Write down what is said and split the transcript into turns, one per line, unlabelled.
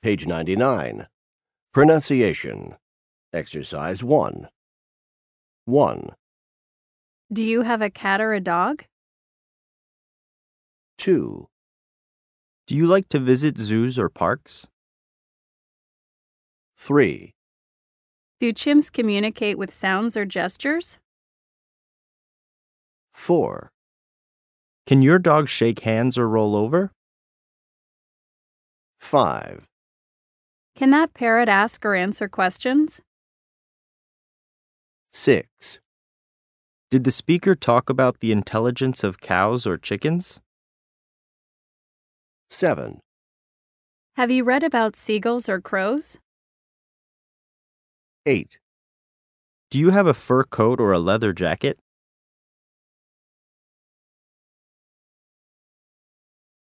Page 99. Pronunciation. Exercise 1. 1,
Do you have a cat or a dog?
2,
Do you like to visit zoos or parks?
3,
Do chimps communicate with sounds or gestures?
4,
Can your dog shake hands or roll over?
5,
Can that parrot ask or answer questions?
6,
Did the speaker talk about the intelligence of cows or chickens?
7,
Have you read about seagulls or crows?
8,
Do you have a fur coat or a leather jacket?